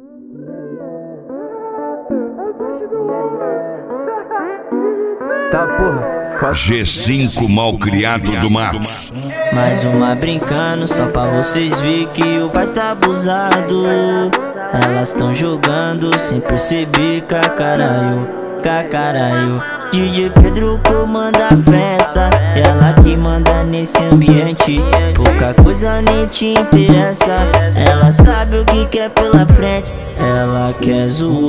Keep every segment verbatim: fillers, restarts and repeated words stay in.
Tá, porra. G cinco Malcriado do Matos. Mais uma brincando, só pra vocês ver que o pai tá abusado. Elas tão jogando sem perceber, cacaralho, cacaralho. D J Pedro comanda a festa, ela que manda nesse ambiente. Pouca coisa nem te interessa, ela sabe o que quer pela frente. Ela quer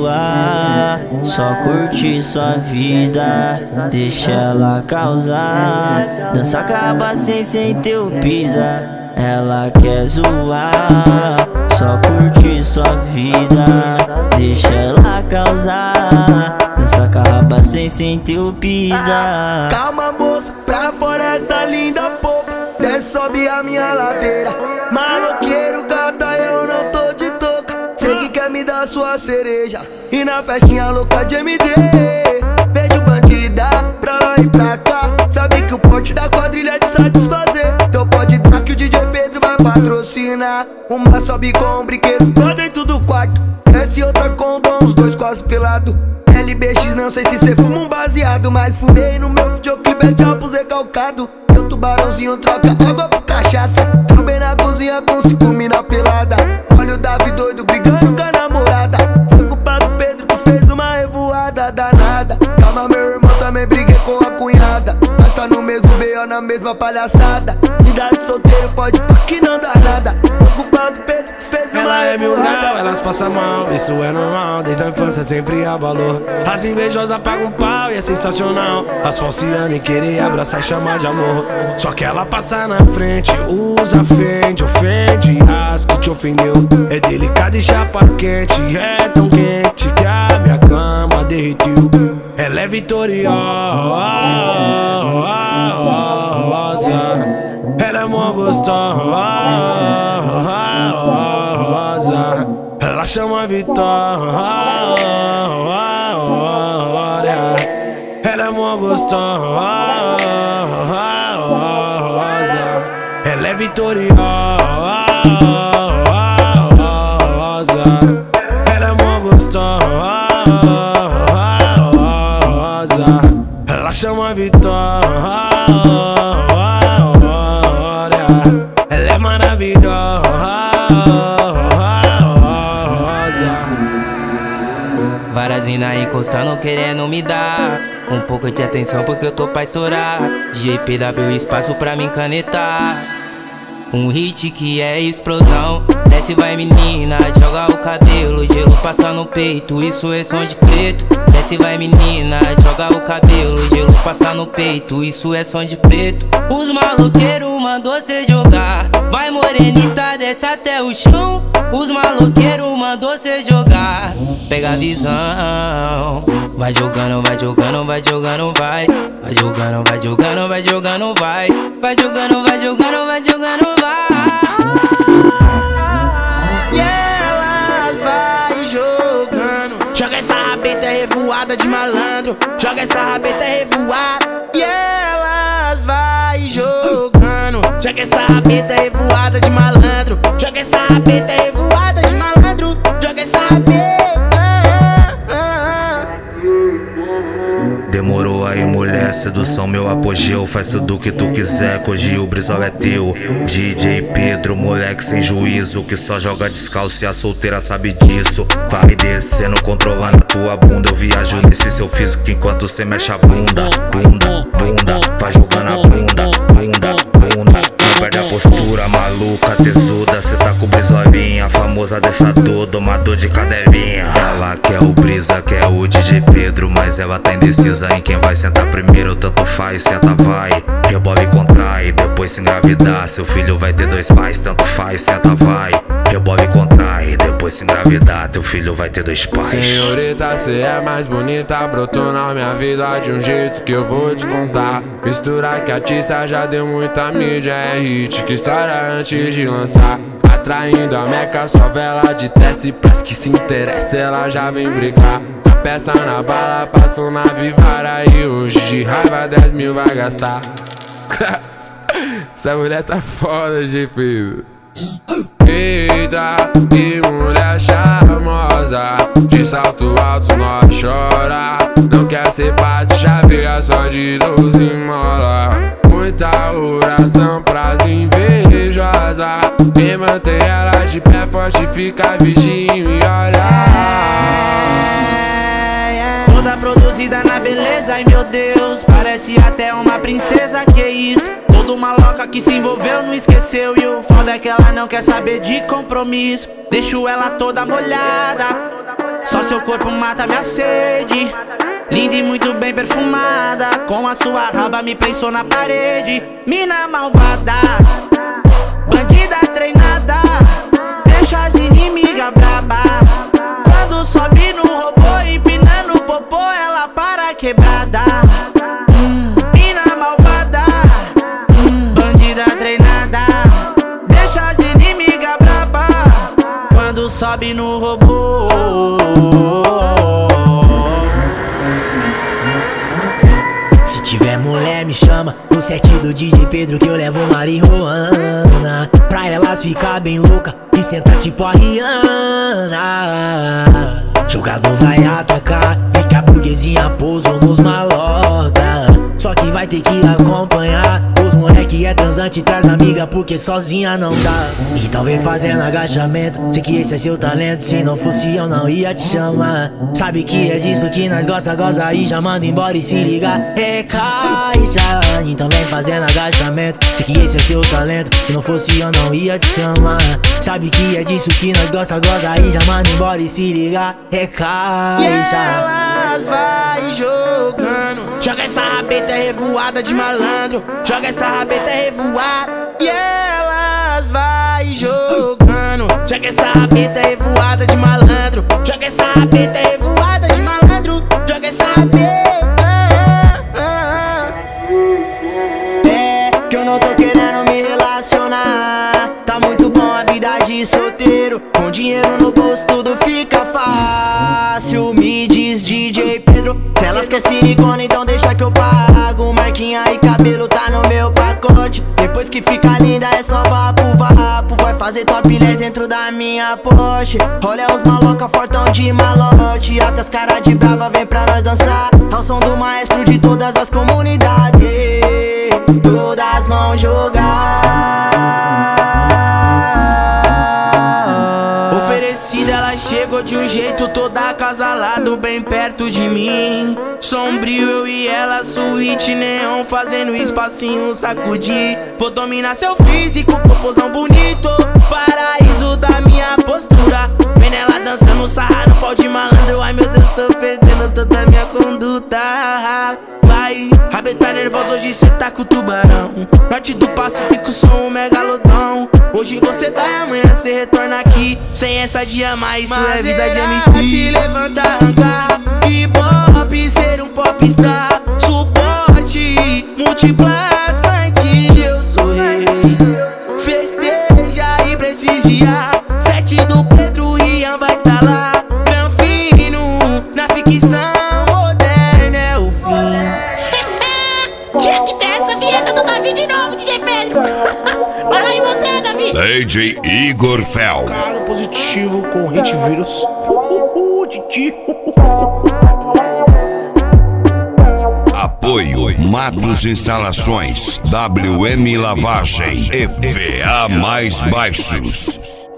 zoar, só curtir sua vida, deixa ela causar. Dança acaba sem ser interrompida. Ela quer zoar, só curtir sua vida, deixa ela causar. Dança acaba sem ser interrompida. Calma, moça, pra fora essa linda popa, desce, sobe a minha ladeira. Maloqueiro, gata, eu não tô de touca, sei que quer me dar sua cereja. E na festinha louca de M D, vejo bandida pra lá e pra cá. Sabe que o porte da quadrilha é de satisfazer, então pode dar que o D J Pedro vai patrocinar. Uma sobe com um brinquedo pra dentro do quarto, desce outra com os dois quase pelado. L B X, não sei se cê fuma um baseado, mas fumei no meu videoclipe, é tchau recalcado. Meu tubarãozinho troca água por cachaça, trombei na cozinha com cinco mina pelada. Olha o Davi doido brigando com a namorada, foi culpa do Pedro que fez uma revoada danada. Calma, meu irmão, também briguei com a cunhada, nós tá no mesmo B O, na mesma palhaçada. Idade solteiro pode pôr que não dá nada, foi culpa do Pedro que fez uma ela é mil revoada. grau, elas passam mal, isso é normal, desde a infância sempre há valor. As invejosas pagam um pau e é sensacional, as falciane querer abraçar e chamar de amor. Só que ela passa na frente, usa, fende, ofende as que te ofendeu. É delicada e chapa quente, é tão quente que a minha cama derretiu. Ela é vitoriosa, ela é mó gostosa, ela chama Vitória. Ela é mó gostosa, ela é vitoriosa, ela é mó gostosa, ela chama Vitória. Ela é maravilhosa. Várias mina encostando querendo me dar um pouco de atenção porque eu tô pra estourar. D J P W espaço pra me canetar, um hit que é explosão. Desce vai menina, joga o cabelo, gelo passa no peito, isso é som de preto. Desce vai menina, joga o cabelo, gelo passa no peito, isso é som de preto. Os maloqueiros mandou cê jogar, vai morenita, desce até o chão. Os maloqueiros mandou cê jogar, pega a visão. Vai jogando, vai jogando, vai jogando, vai. Vai jogando, vai jogando, vai jogando, vai. Vai jogando, vai jogando, vai jogando, vai. E elas vai jogando, joga essa rabeta revoada de malandro, joga essa rabeta revoada. E elas vai jogando, joga essa rabeta revoada de malandro, joga essa rabeta revoada de malandro, joga essa rabeta. Demorou aí, mulher, sedução meu apogeu. Faz tudo o que tu quiser, que hoje o brisol é teu. D J Pedro, moleque sem juízo, que só joga descalço e a solteira sabe disso. Vai descendo, controlando a tua bunda. Eu viajo nesse seu físico enquanto cê mexe a bunda. Bunda, bunda, vai jogando a bunda. Bunda, bunda, não perde a postura, maluca, tesuda. Cê tá com o brisolinha, a famosa deixador, domador de cadelinha. Ela quer o brisa, quer o D J Pedro, mas ela tá indecisa em quem vai sentar primeiro. Tanto faz, senta vai, rebola e contrai, depois se engravidar. Seu filho vai ter dois pais, tanto faz, senta vai, rebola e contrai, depois se engravidar. Teu filho vai ter dois pais. Senhorita, cê é mais bonita, brotou na minha vida de um jeito que eu vou te contar. Mistura que a tiça já deu muita mídia, é hit, que história antes de lançar. Atraindo a meca, só vela de teste, pras que se interessa ela já vem brigar. Tá peça na bala, passou na Vivara e hoje de raiva dez mil vai gastar. Essa mulher tá foda, G P. Eita, que mulher charmosa. De salto alto nós chora. Não quer ser parte, chaveia só de doze mola. Muita oração pras invejosas. Quem mantém ela de pé forte fica vigia e olha. Toda produzida na beleza, ai meu Deus, parece até uma princesa, que isso. Toda uma louca que se envolveu, não esqueceu. E o foda é que ela não quer saber de compromisso. Deixo ela toda molhada, só seu corpo mata minha sede. Linda e muito bem perfumada, com a sua raba me prensou na parede. Mina malvada, bandida treinada, deixa as inimigas braba. Quando sobe no robô, empinando o popô, ela para quebrada. hum, Mina malvada, hum, bandida treinada, deixa as inimigas braba. Quando sobe no robô. Se tiver mulher me chama, no set do D J Pedro que eu levo marihuana. Pra elas ficar bem louca e sentar tipo a Rihanna. Jogador vai atacar, vem que a burguesinha pousou nos maloca. Só que vai ter que acompanhar os moleque é transante, traz amiga porque sozinha não dá. Então vem fazendo agachamento, sei que esse é seu talento. Se não fosse eu não ia te chamar. Sabe que é disso que nós gosta, goza aí, já manda embora e se liga, é caixa. Então vem fazendo agachamento, sei que esse é seu talento. Se não fosse eu não ia te chamar. Sabe que é disso que nós gosta, goza aí, já manda embora e se liga, é caixa. E elas vai jogando, joga essa rabeta revoada de malandro, joga essa rabeta revoada. E elas vai jogando, joga essa rabeta revoada de malandro, joga essa rabeta revoada de malandro, joga essa rabeta. É que eu não tô querendo me relacionar, tá muito bom a vida de solteiro. Com dinheiro no bolso tudo fica fácil. Me diz D J Pedro, se elas quer silicone então deixa que eu pago. Marquinha e cabelo tá no meu pacote. Depois que fica linda é só vapo, vapo. Vai fazer topless dentro da minha Porsche. Olha os maloca fortão de malote. Até as cara de brava vem pra nós dançar ao som do maestro de todas as comunidades. Todas vão jogar. Ela chegou de um jeito toda acasalado, bem perto de mim. Sombrio eu e ela, suíte neon, fazendo espacinho sacudir. Vou dominar seu físico, popozão bonito, paraíso da minha postura. Vendo ela dançando sarra no pau de malandro. Ai meu Deus, tô perdendo toda a minha conduta. Vai, rabeta nervosa, hoje cê tá com o tubarão. Norte do Pacífico, sou um megalodão. Hoje você dá e amanhã cê retorna aqui. Sem essa de amar, isso é vida de M C. Te levanta, arrancar, hip-hop, ser um popstar. Suporte, múltiplas frentes, eu sou rei. Festeja e prestigiar. Sete do Pedro, Rian vai tá lá. Granfino, na ficção moderna é o fim. Tinha que ter essa vinheta do Davi de novo, D J Pedro. Fala aí você, Davi. D J Igor Fel. Cara positivo com hit vírus. Uh, uh, Didi. Apoio Matos Instalações, W M Lavagem e V A Mais Baixos.